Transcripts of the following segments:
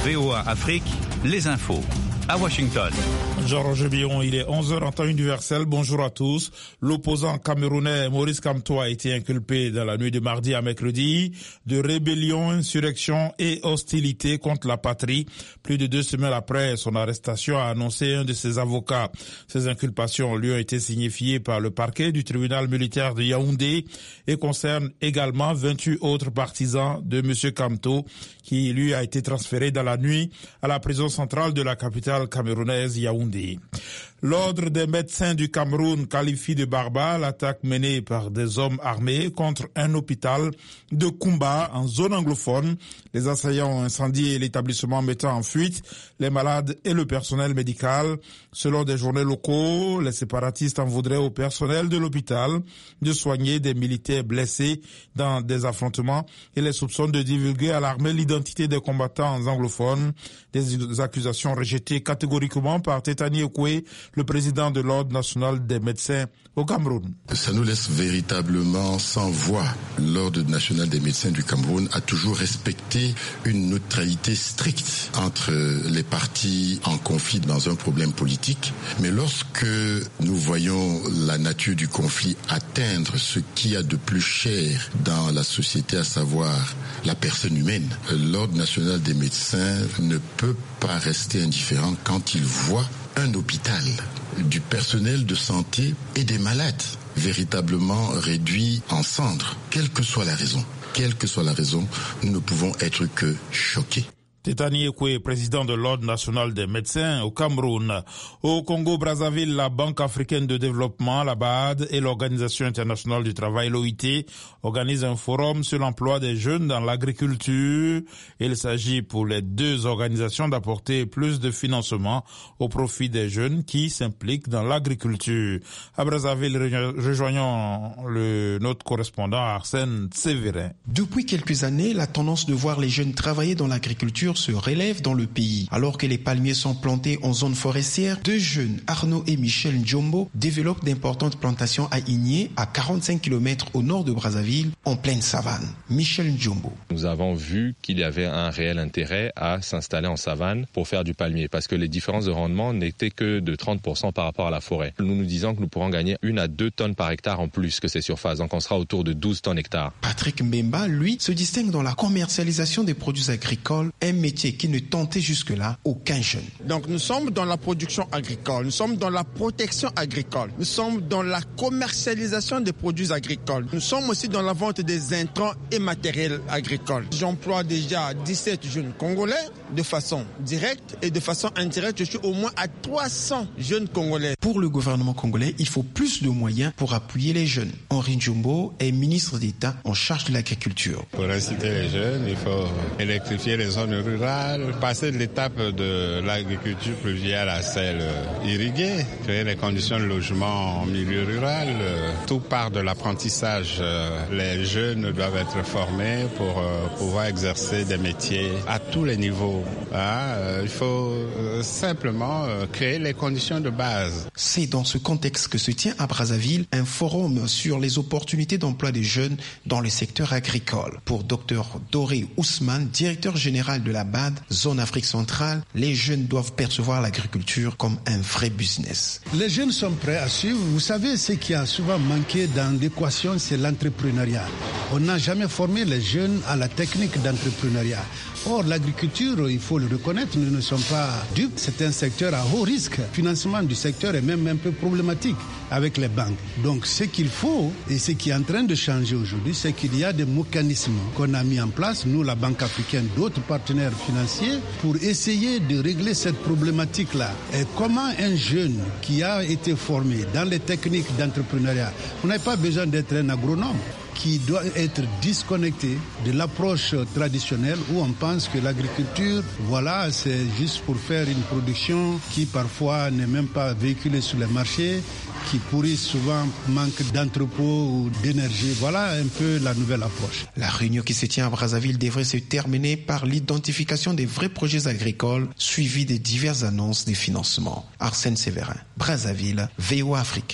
VOA Afrique, les infos. À Washington. Georges Biron, il est 11h en temps universel. Bonjour à tous. L'opposant camerounais Maurice Kamto a été inculpé dans la nuit de mardi à mercredi de rébellion, insurrection et hostilité contre la patrie. Plus de 2 semaines après son arrestation, a annoncé un de ses avocats. Ces inculpations lui ont été signifiées par le parquet du tribunal militaire de Yaoundé et concernent également 28 autres partisans de M. Kamto qui lui a été transféré dans la nuit à la prison centrale de la capitale camerounaise Yaoundé. L'Ordre des médecins du Cameroun qualifie de barbare l'attaque menée par des hommes armés contre un hôpital de Koumba en zone anglophone. Les assaillants ont incendié l'établissement mettant en fuite les malades et le personnel médical. Selon des journaux locaux, les séparatistes en voudraient au personnel de l'hôpital de soigner des militaires blessés dans des affrontements et les soupçonnent de divulguer à l'armée l'identité des combattants anglophones. Des accusations rejetées catégoriquement par Tétani Ekoué, le président de l'Ordre national des médecins au Cameroun. Ça nous laisse véritablement sans voix. L'Ordre national des médecins du Cameroun a toujours respecté une neutralité stricte entre les partis en conflit dans un problème politique. Mais lorsque nous voyons la nature du conflit atteindre ce qu'il y a de plus cher dans la société, à savoir la personne humaine, l'Ordre national des médecins ne peut pas rester indifférent quand il voit un hôpital, du personnel de santé et des malades véritablement réduits en cendres. Quelle que soit la raison, nous ne pouvons être que choqués. Tétani Ekoué, président de l'Ordre national des médecins au Cameroun. Au Congo-Brazzaville, la Banque africaine de développement, la BAD, et l'Organisation internationale du travail, l'OIT, organisent un forum sur l'emploi des jeunes dans l'agriculture. Il s'agit pour les deux organisations d'apporter plus de financement au profit des jeunes qui s'impliquent dans l'agriculture. À Brazzaville, rejoignons notre correspondant Arsène Sévérin. Depuis quelques années, la tendance de voir les jeunes travailler dans l'agriculture se relève dans le pays. Alors que les palmiers sont plantés en zone forestière, deux jeunes, Arnaud et Michel Njombo, développent d'importantes plantations à Igné, à 45 km au nord de Brazzaville, en pleine savane. Michel Njombo. Nous avons vu qu'il y avait un réel intérêt à s'installer en savane pour faire du palmier, parce que les différences de rendement n'étaient que de 30% par rapport à la forêt. Nous nous disons que nous pourrons gagner 1 à 2 tonnes par hectare en plus que ces surfaces, donc on sera autour de 12 tonnes hectares. Patrick Mbemba, lui, se distingue dans la commercialisation des produits agricoles, un métier qui ne tentait jusque-là aucun jeune. Donc nous sommes dans la production agricole, nous sommes dans la protection agricole, nous sommes dans la commercialisation des produits agricoles, nous sommes aussi dans la vente des intrants et matériels agricoles. J'emploie déjà 17 jeunes Congolais de façon directe et de façon indirecte, je suis au moins à 300 jeunes Congolais. Pour le gouvernement congolais, il faut plus de moyens pour appuyer les jeunes. Henri Njombo est ministre d'État en charge de l'agriculture. Pour inciter les jeunes, il faut électrifier les zones rurales, passer de l'étape de l'agriculture pluviale à celle irriguée, créer les conditions de logement en milieu rural. Tout part de l'apprentissage. Les jeunes doivent être formés pour pouvoir exercer des métiers à tous les niveaux. Il faut simplement créer les conditions de base. C'est dans ce contexte que se tient à Brazzaville un forum sur les opportunités d'emploi des jeunes dans le secteur agricole. Pour Dr Doré Ousmane, directeur général de la BAD, zone Afrique centrale, les jeunes doivent percevoir l'agriculture comme un vrai business. Les jeunes sont prêts à suivre. Vous savez, ce qui a souvent manqué dans l'équation, c'est l'entrepreneuriat. On n'a jamais formé les jeunes à la technique d'entrepreneuriat. Or, l'agriculture, il faut le reconnaître, nous ne sommes pas dupes. C'est un secteur à haut risque. Le financement du secteur est même un peu problématique avec les banques. Donc, ce qu'il faut, et ce qui est en train de changer aujourd'hui, c'est qu'il y a des mécanismes qu'on a mis en place, nous, la Banque africaine, d'autres partenaires financiers, pour essayer de régler cette problématique-là. Et comment un jeune qui a été formé dans les techniques d'entrepreneuriat, on n'a pas besoin d'être un agronome, qui doit être disconnecté de l'approche traditionnelle où on pense que l'agriculture, voilà, c'est juste pour faire une production qui parfois n'est même pas véhiculée sur les marchés, qui pourrit souvent manque d'entrepôts ou d'énergie. Voilà un peu la nouvelle approche. La réunion qui se tient à Brazzaville devrait se terminer par l'identification des vrais projets agricoles suivis des diverses annonces des financements. Arsène Sévérin, Brazzaville, VOA Afrique.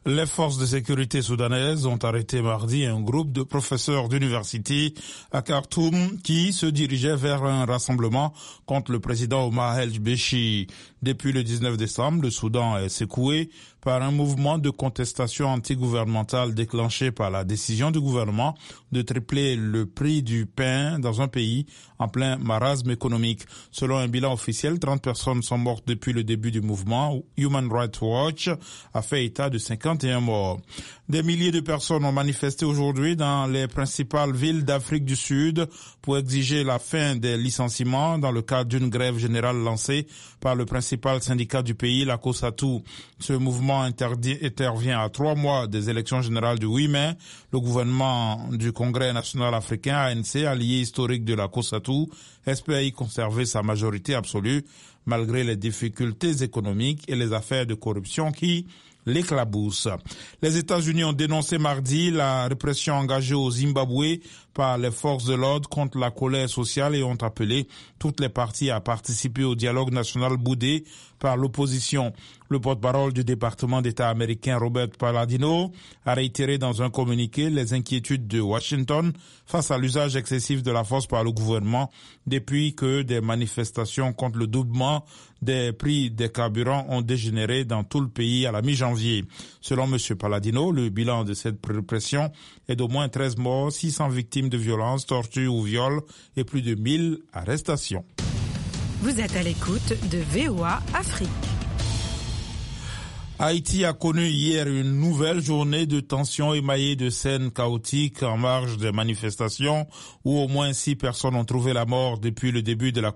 Les forces de sécurité soudanaises ont arrêté mardi un groupe de professeurs d'université à Khartoum qui se dirigeait vers un rassemblement contre le président Omar el-Béchir. Depuis le 19 décembre, le Soudan est secoué par un mouvement de contestation antigouvernementale déclenché par la décision du gouvernement de tripler le prix du pain dans un pays en plein marasme économique. Selon un bilan officiel, 30 personnes sont mortes depuis le début du mouvement. Human Rights Watch a fait état de 51 morts. Des milliers de personnes ont manifesté aujourd'hui dans les principales villes d'Afrique du Sud pour exiger la fin des licenciements dans le cadre d'une grève générale lancée par le principal syndicat du pays, la COSATU. Ce mouvement intervient à 3 mois des élections générales du 8 mai. Le gouvernement du Congrès national africain, ANC, allié historique de la COSATU, espère y conserver sa majorité absolue malgré les difficultés économiques et les affaires de corruption qui l'éclaboussent. Les États-Unis ont dénoncé mardi la répression engagée au Zimbabwe par les forces de l'ordre contre la colère sociale et ont appelé toutes les parties à participer au dialogue national boudé par l'opposition. Le porte-parole du département d'État américain, Robert Palladino, a réitéré dans un communiqué les inquiétudes de Washington face à l'usage excessif de la force par le gouvernement depuis que des manifestations contre le doublement des prix des carburants ont dégénéré dans tout le pays à la mi-janvier. Selon M. Palladino, le bilan de cette répression est d'au moins 13 morts, 600 victimes de violences, tortures ou viols et plus de 1000 arrestations. Vous êtes à l'écoute de VOA Afrique. Haïti a connu hier une nouvelle journée de tensions émaillée de scènes chaotiques en marge des manifestations où au moins 6 personnes ont trouvé la mort depuis le début de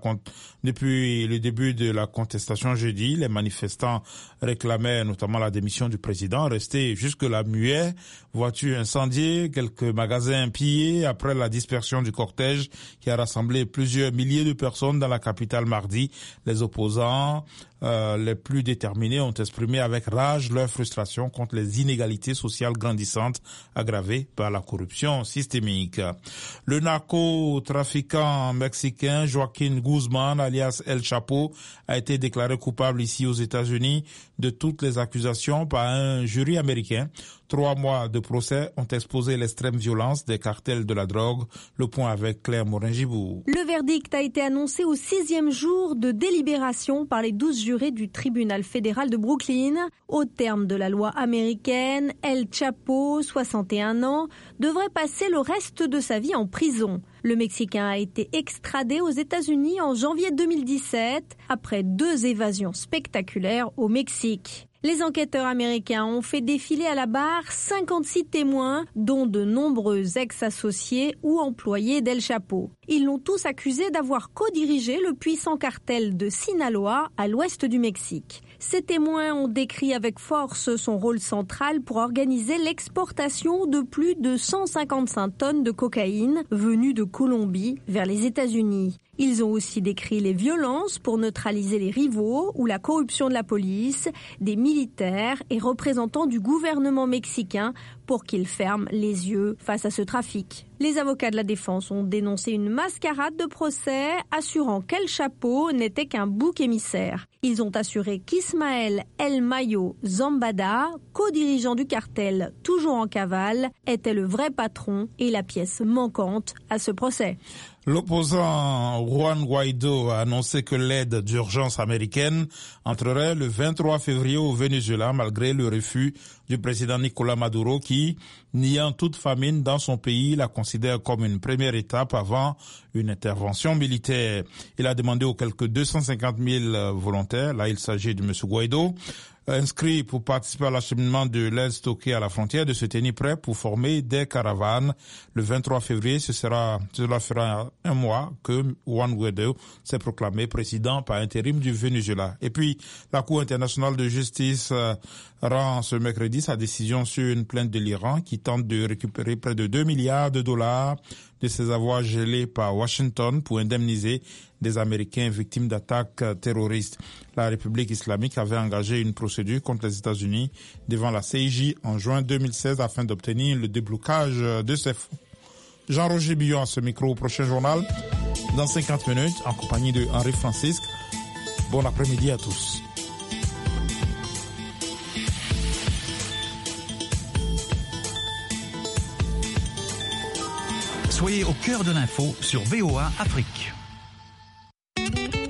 la contestation jeudi. Les manifestants réclamaient notamment la démission du président, resté jusque-là muet, voitures incendiées, quelques magasins pillés après la dispersion du cortège qui a rassemblé plusieurs milliers de personnes dans la capitale mardi. Les opposants les plus déterminés ont exprimé avec rage leur frustration contre les inégalités sociales grandissantes aggravées par la corruption systémique. Le narcotrafiquant mexicain Joaquín Guzmán, alias El Chapo, a été déclaré coupable ici aux États-Unis de toutes les accusations par un jury américain. 3 mois de procès ont exposé l'extrême violence des cartels de la drogue. Le point avec Claire Morin-Gibour. Le verdict a été annoncé au 6e jour de délibération par les 12 jurés du tribunal fédéral de Brooklyn. Au terme de la loi américaine, El Chapo, 61 ans, devrait passer le reste de sa vie en prison. Le Mexicain a été extradé aux États-Unis en janvier 2017 après 2 évasions spectaculaires au Mexique. Les enquêteurs américains ont fait défiler à la barre 56 témoins, dont de nombreux ex-associés ou employés d'El Chapo. Ils l'ont tous accusé d'avoir co-dirigé le puissant cartel de Sinaloa à l'ouest du Mexique. Ces témoins ont décrit avec force son rôle central pour organiser l'exportation de plus de 155 tonnes de cocaïne venues de Colombie vers les États-Unis. Ils ont aussi décrit les violences pour neutraliser les rivaux ou la corruption de la police, des militaires et représentants du gouvernement mexicain pour qu'ils ferment les yeux face à ce trafic. Les avocats de la défense ont dénoncé une mascarade de procès, assurant qu'El Chapo n'était qu'un bouc émissaire. Ils ont assuré qu'Ismael El Mayo Zambada, co-dirigeant du cartel toujours en cavale, était le vrai patron et la pièce manquante à ce procès. L'opposant Juan Guaido a annoncé que l'aide d'urgence américaine entrerait le 23 février au Venezuela malgré le refus du président Nicolás Maduro qui, niant toute famine dans son pays, la considère comme une première étape avant une intervention militaire. Il a demandé aux quelques 250 000 volontaires, là il s'agit de M. Guaido, inscrits pour participer à l'acheminement de l'aide stockée à la frontière, de se tenir prêts pour former des caravanes. Le 23 février, cela fera 1 mois que Juan Guaido s'est proclamé président par intérim du Venezuela. Et puis, la Cour internationale de justice rend ce mercredi sa décision sur une plainte de l'Iran qui tente de récupérer près de 2 milliards de dollars de ses avoirs gelés par Washington pour indemniser des Américains victimes d'attaques terroristes. La République islamique avait engagé une procédure contre les États-Unis devant la CIJ en juin 2016 afin d'obtenir le déblocage de ces fonds. Jean-Roger Billon à ce micro au prochain journal dans 50 minutes en compagnie de Henri Francisque. Bon après-midi à tous. Soyez au cœur de l'info sur VOA Afrique.